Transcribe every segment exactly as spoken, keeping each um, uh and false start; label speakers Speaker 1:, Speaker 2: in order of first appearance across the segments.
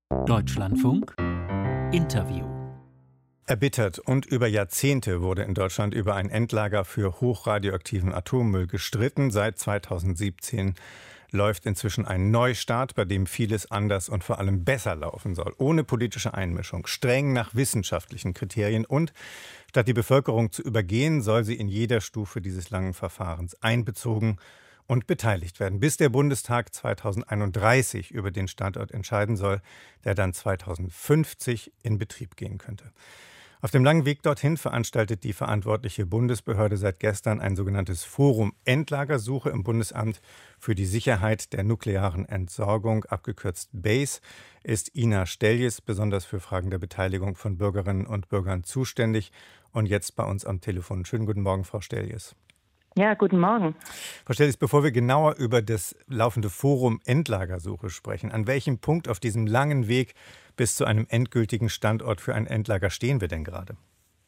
Speaker 1: Deutschlandfunk Interview.
Speaker 2: Erbittert und über Jahrzehnte wurde in Deutschland über ein Endlager für hochradioaktiven Atommüll gestritten. Seit zweitausendsiebzehn läuft inzwischen ein Neustart, bei dem vieles anders und vor allem besser laufen soll. Ohne politische Einmischung, streng nach wissenschaftlichen Kriterien und statt die Bevölkerung zu übergehen, soll sie in jeder Stufe dieses langen Verfahrens einbezogen und beteiligt werden, bis der Bundestag zweitausendeinunddreißig über den Standort entscheiden soll, der dann zweitausendfünfzig in Betrieb gehen könnte. Auf dem langen Weg dorthin veranstaltet die verantwortliche Bundesbehörde seit gestern ein sogenanntes Forum Endlagersuche im Bundesamt für die Sicherheit der nuklearen Entsorgung, abgekürzt BASE, ist Ina Steljes besonders für Fragen der Beteiligung von Bürgerinnen und Bürgern zuständig und jetzt bei uns am Telefon. Schönen guten Morgen, Frau Steljes.
Speaker 3: Ja, guten Morgen.
Speaker 2: Frau Steljes, bevor wir genauer über das laufende Forum Endlagersuche sprechen, an welchem Punkt auf diesem langen Weg bis zu einem endgültigen Standort für ein Endlager stehen wir denn gerade?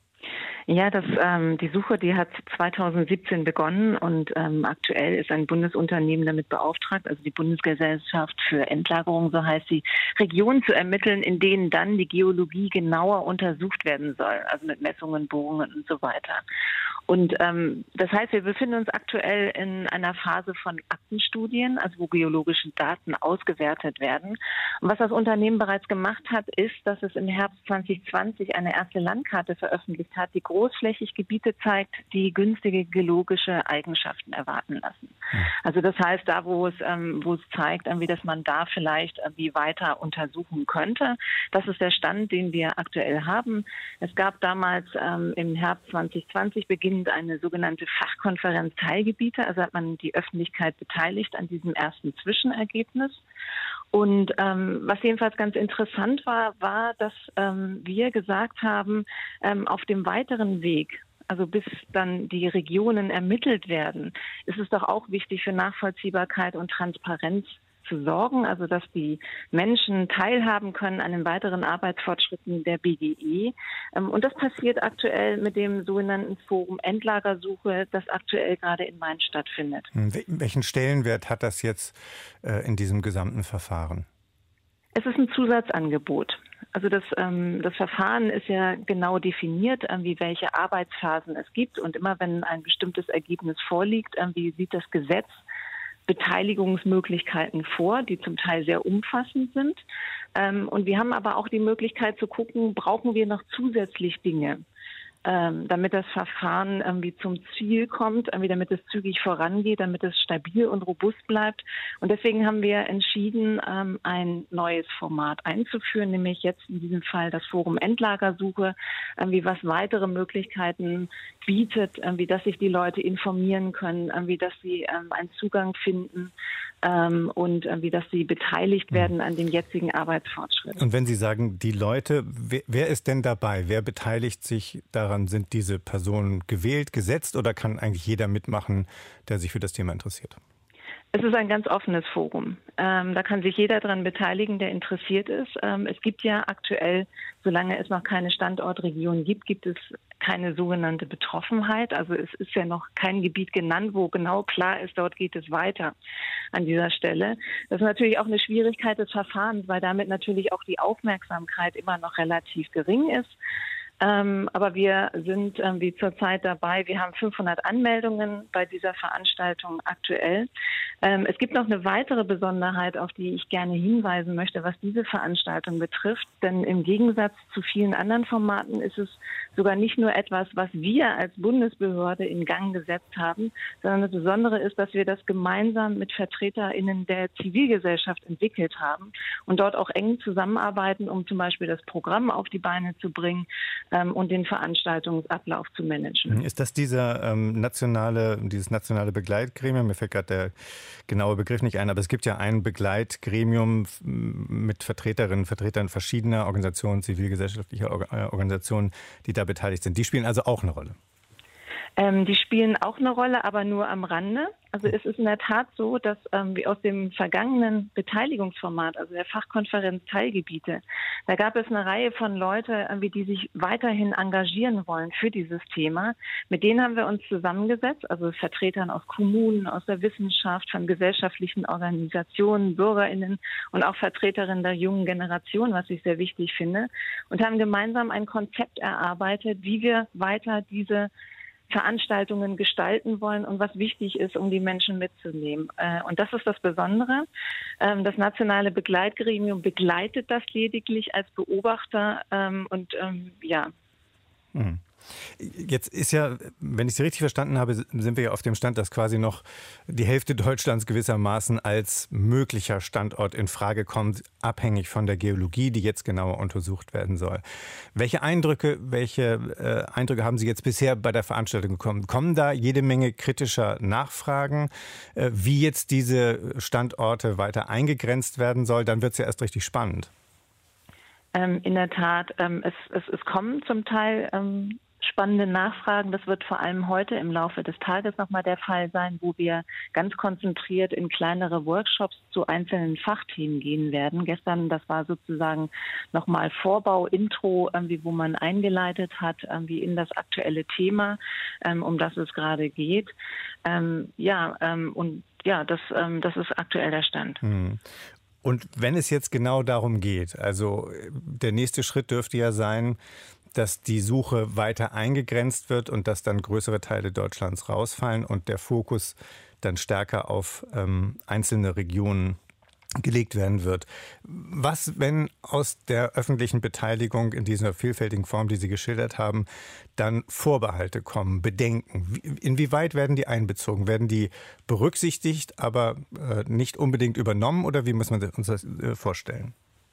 Speaker 3: Ja, das, ähm, die Suche, die hat zweitausendsiebzehn begonnen und ähm, aktuell ist ein Bundesunternehmen damit beauftragt, also die Bundesgesellschaft für Endlagerung, so heißt sie, Regionen zu ermitteln, in denen dann die Geologie genauer untersucht werden soll, also mit Messungen, Bohrungen und so weiter. Und ähm, das heißt, wir befinden uns aktuell in einer Phase von Aktenstudien, also wo geologische Daten ausgewertet werden. Und was das Unternehmen bereits gemacht hat, ist, dass es im Herbst zweitausendzwanzig eine erste Landkarte veröffentlicht hat, die großflächig Gebiete zeigt, die günstige geologische Eigenschaften erwarten lassen. Also das heißt, da wo es, ähm, wo es zeigt, irgendwie, dass man da vielleicht irgendwie weiter untersuchen könnte. Das ist der Stand, den wir aktuell haben. Es gab damals ähm, im Herbst zweitausendzwanzig Beginn eine sogenannte Fachkonferenz Teilgebiete, also hat man die Öffentlichkeit beteiligt an diesem ersten Zwischenergebnis. Und ähm, was jedenfalls ganz interessant war, war, dass ähm, wir gesagt haben, ähm, auf dem weiteren Weg, also bis dann die Regionen ermittelt werden, ist es doch auch wichtig für Nachvollziehbarkeit und Transparenz zu sorgen, also dass die Menschen teilhaben können an den weiteren Arbeitsfortschritten der B G E. Und das passiert aktuell mit dem sogenannten Forum Endlagersuche, das aktuell gerade in Mainz stattfindet.
Speaker 2: Welchen Stellenwert hat das jetzt äh, in diesem gesamten Verfahren?
Speaker 3: Es ist ein Zusatzangebot. Also das, ähm, das Verfahren ist ja genau definiert, äh, wie welche Arbeitsphasen es gibt. Und immer wenn ein bestimmtes Ergebnis vorliegt, äh, wie sieht das Gesetz Beteiligungsmöglichkeiten vor, die zum Teil sehr umfassend sind. Ähm, und wir haben aber auch die Möglichkeit zu gucken, brauchen wir noch zusätzlich Dinge, ähm, damit das Verfahren irgendwie zum Ziel kommt, irgendwie damit es zügig vorangeht, damit es stabil und robust bleibt. Und deswegen haben wir entschieden, ähm, ein neues Format einzuführen, nämlich jetzt in diesem Fall das Forum Endlagersuche, irgendwie was weitere Möglichkeiten bietet, irgendwie, dass sich die Leute informieren können, irgendwie, dass sie ähm, einen Zugang finden ähm, und irgendwie, dass sie beteiligt werden an dem jetzigen Arbeitsfortschritt.
Speaker 2: Und wenn Sie sagen, die Leute, wer, wer ist denn dabei? Wer beteiligt sich daran? Sind diese Personen gewählt, gesetzt oder kann eigentlich jeder mitmachen, der sich für das Thema interessiert?
Speaker 3: Es ist ein ganz offenes Forum. Ähm, da kann sich jeder daran beteiligen, der interessiert ist. Ähm, es gibt ja aktuell, solange es noch keine Standortregion gibt, gibt es keine sogenannte Betroffenheit. Also es ist ja noch kein Gebiet genannt, wo genau klar ist, dort geht es weiter an dieser Stelle. Das ist natürlich auch eine Schwierigkeit des Verfahrens, weil damit natürlich auch die Aufmerksamkeit immer noch relativ gering ist. Ähm, aber wir sind ähm, wie zurzeit dabei. Wir haben fünfhundert Anmeldungen bei dieser Veranstaltung aktuell. Ähm, es gibt noch eine weitere Besonderheit, auf die ich gerne hinweisen möchte, was diese Veranstaltung betrifft. Denn im Gegensatz zu vielen anderen Formaten ist es sogar nicht nur etwas, was wir als Bundesbehörde in Gang gesetzt haben, sondern das Besondere ist, dass wir das gemeinsam mit VertreterInnen der Zivilgesellschaft entwickelt haben und dort auch eng zusammenarbeiten, um zum Beispiel das Programm auf die Beine zu bringen, und den Veranstaltungsablauf zu managen.
Speaker 2: Ist das dieser ähm, nationale, dieses nationale Begleitgremium? Mir fällt gerade der genaue Begriff nicht ein, aber es gibt ja ein Begleitgremium mit Vertreterinnen und Vertretern verschiedener Organisationen, zivilgesellschaftlicher Organisationen, die da beteiligt sind. Die spielen also auch eine Rolle.
Speaker 3: Ähm, die spielen auch eine Rolle, aber nur am Rande. Also es ist in der Tat so, dass ähm, wie aus dem vergangenen Beteiligungsformat, also der Fachkonferenz Teilgebiete, da gab es eine Reihe von Leuten, äh, die sich weiterhin engagieren wollen für dieses Thema. Mit denen haben wir uns zusammengesetzt, also Vertretern aus Kommunen, aus der Wissenschaft, von gesellschaftlichen Organisationen, BürgerInnen und auch Vertreterinnen der jungen Generation, was ich sehr wichtig finde, und haben gemeinsam ein Konzept erarbeitet, wie wir weiter diese Veranstaltungen gestalten wollen und was wichtig ist, um die Menschen mitzunehmen. Und das ist das Besondere. Das nationale Begleitgremium begleitet das lediglich als Beobachter und ja.
Speaker 2: Hm. Jetzt ist ja, wenn ich Sie richtig verstanden habe, sind wir ja auf dem Stand, dass quasi noch die Hälfte Deutschlands gewissermaßen als möglicher Standort in Frage kommt, abhängig von der Geologie, die jetzt genauer untersucht werden soll. Welche Eindrücke, welche äh, Eindrücke haben Sie jetzt bisher bei der Veranstaltung bekommen? Kommen da jede Menge kritischer Nachfragen, äh, wie jetzt diese Standorte weiter eingegrenzt werden soll? Dann wird es ja erst richtig spannend.
Speaker 3: Ähm, in der Tat, ähm, es, es, es kommen zum Teil ähm, spannende Nachfragen. Das wird vor allem heute im Laufe des Tages nochmal der Fall sein, wo wir ganz konzentriert in kleinere Workshops zu einzelnen Fachthemen gehen werden. Gestern, das war sozusagen nochmal Vorbau, Intro, irgendwie, wo man eingeleitet hat, irgendwie in das aktuelle Thema, ähm, um das es gerade geht. Ähm, ja, ähm, und ja, das, ähm, das ist aktuell der Stand.
Speaker 2: Hm. Und wenn es jetzt genau darum geht, also der nächste Schritt dürfte ja sein, dass die Suche weiter eingegrenzt wird und dass dann größere Teile Deutschlands rausfallen und der Fokus dann stärker auf ähm, einzelne Regionen gelegt werden wird. Was, wenn aus der öffentlichen Beteiligung in dieser vielfältigen Form, die Sie geschildert haben, dann Vorbehalte kommen, Bedenken? Inwieweit werden die einbezogen? Werden die berücksichtigt, aber äh, nicht unbedingt übernommen? Oder wie muss man uns das äh, vorstellen?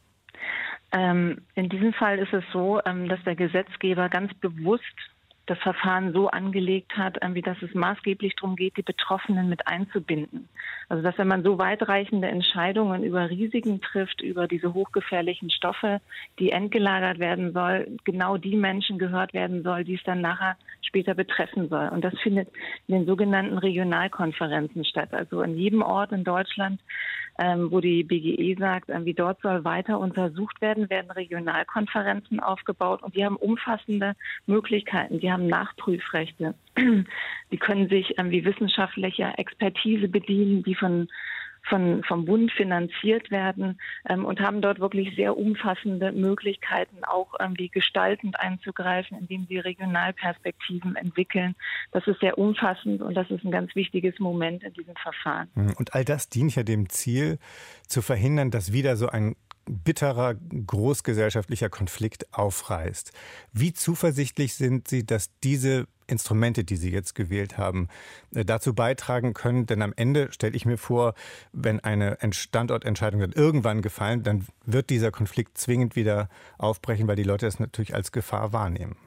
Speaker 3: Ähm, in diesem Fall ist es so, ähm, dass der Gesetzgeber ganz bewusst das Verfahren so angelegt hat, wie dass es maßgeblich darum geht, die Betroffenen mit einzubinden. Also dass wenn man so weitreichende Entscheidungen über Risiken trifft, über diese hochgefährlichen Stoffe, die entgelagert werden soll, genau die Menschen gehört werden soll, die es dann nachher später betreffen soll. Und das findet in den sogenannten Regionalkonferenzen statt. Also in jedem Ort in Deutschland, ähm, wo die B G E sagt, äh, wie dort soll weiter untersucht werden, werden Regionalkonferenzen aufgebaut und die haben umfassende Möglichkeiten. Die haben Nachprüfrechte. Die können sich ähm, wie wissenschaftlicher Expertise bedienen, die von Von, vom Bund finanziert werden ähm, und haben dort wirklich sehr umfassende Möglichkeiten, auch irgendwie gestaltend einzugreifen, indem sie Regionalperspektiven entwickeln. Das ist sehr umfassend und das ist ein ganz wichtiges Moment in diesem Verfahren.
Speaker 2: Und all das dient ja dem Ziel, zu verhindern, dass wieder so ein bitterer großgesellschaftlicher Konflikt aufreißt. Wie zuversichtlich sind Sie, dass diese Instrumente, die Sie jetzt gewählt haben, dazu beitragen können? Denn am Ende stelle ich mir vor, wenn eine Standortentscheidung dann irgendwann gefallen, dann wird dieser Konflikt zwingend wieder aufbrechen, weil die Leute das natürlich als Gefahr wahrnehmen.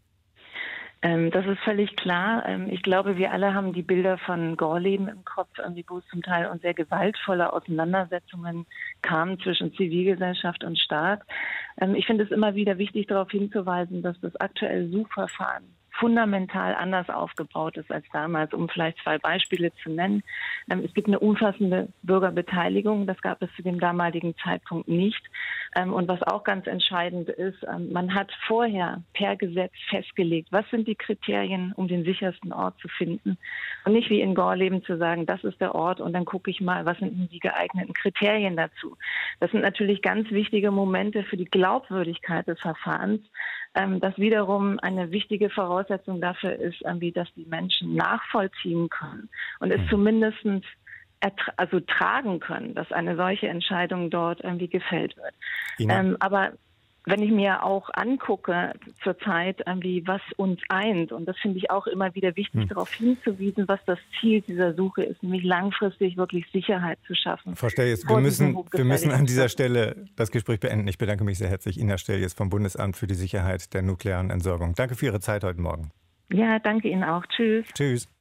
Speaker 3: Das ist völlig klar. Ich glaube, wir alle haben die Bilder von Gorleben im Kopf, wo es zum Teil und sehr gewaltvolle Auseinandersetzungen kamen zwischen Zivilgesellschaft und Staat. Ich finde es immer wieder wichtig, darauf hinzuweisen, dass das aktuelle Suchverfahren fundamental anders aufgebaut ist als damals, um vielleicht zwei Beispiele zu nennen. Es gibt eine umfassende Bürgerbeteiligung, das gab es zu dem damaligen Zeitpunkt nicht. Und was auch ganz entscheidend ist, man hat vorher per Gesetz festgelegt, was sind die Kriterien, um den sichersten Ort zu finden. Und nicht wie in Gorleben zu sagen, das ist der Ort und dann gucke ich mal, was sind die geeigneten Kriterien dazu. Das sind natürlich ganz wichtige Momente für die Glaubwürdigkeit des Verfahrens, das wiederum eine wichtige Voraussetzung dafür ist, dass die Menschen nachvollziehen können und es zumindest also tragen können, dass eine solche Entscheidung dort irgendwie gefällt wird. Ähm, aber wenn ich mir auch angucke zurzeit, irgendwie, was uns eint, und das finde ich auch immer wieder wichtig, hm. darauf hinzuwiesen, was das Ziel dieser Suche ist, nämlich langfristig wirklich Sicherheit zu schaffen.
Speaker 2: Frau Stelljes, wir müssen, wir müssen an dieser Stelle das Gespräch beenden. Ich bedanke mich sehr herzlich. Ina Stelljes vom Bundesamt für die Sicherheit der nuklearen Entsorgung. Danke für Ihre Zeit heute Morgen.
Speaker 3: Ja, danke Ihnen auch. Tschüss.
Speaker 2: Tschüss.